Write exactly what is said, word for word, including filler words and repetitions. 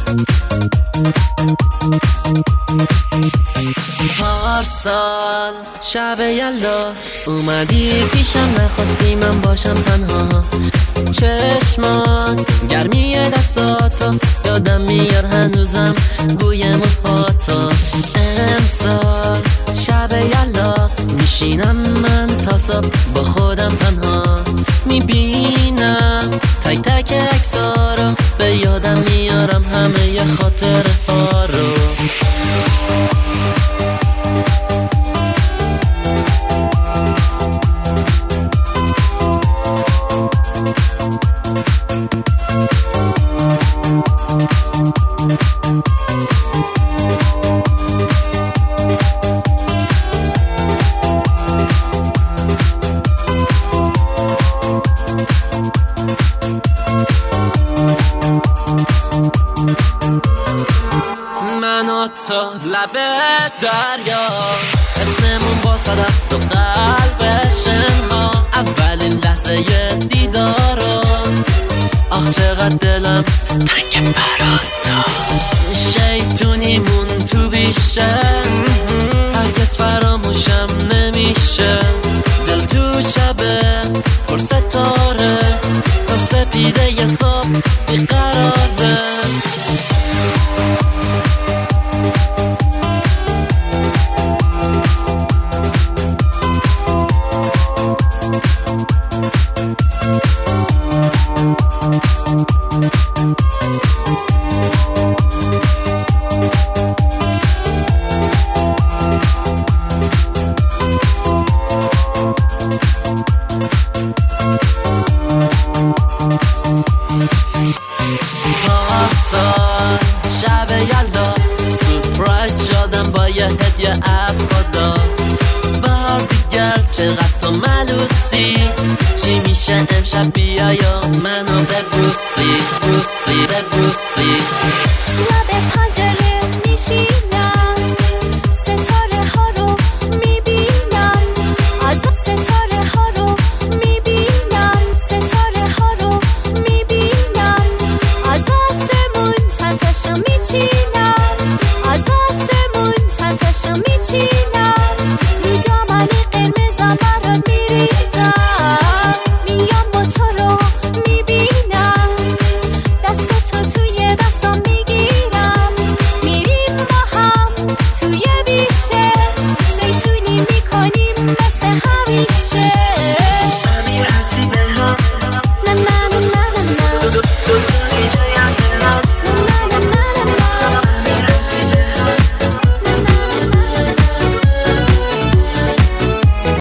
پارسال شب یلدا اومدی پیشم، نخواستی من باشم تنها. چشمان گرمی دستاتو یادم میاد هنوزم بوی موهاتو. امسال شب یلدا میشینم من تا صبح با خودم تنها. میبینم تک تک عکس‌ها رو، به یادم میارم همه ی خاطره ها رو. من و تو لب دریا، اسممون با صدف تو قلب شنها. اولین لحظه دیدارو، آخ چقدر دلم تنگ برات تو. شیطونیمون تو بیشه، هرگز فراموشم نمیشه. دل تو شبه پر ستاره، تا سپیده ی صبح بیقراره. پارسال شب یلدا سورپرایز شدم با یه هدیه از خدا. بار دیگر چقدر تو ملوسی، چی میشه امشب بیایا منو ببوسی بوسی ببوسی. لب پنجره میشینم، ستاره ها رو میبینم. از ستاره ها رو میبینم، ستاره ها رو میبینم. از آسمون چند تاشو میچینم.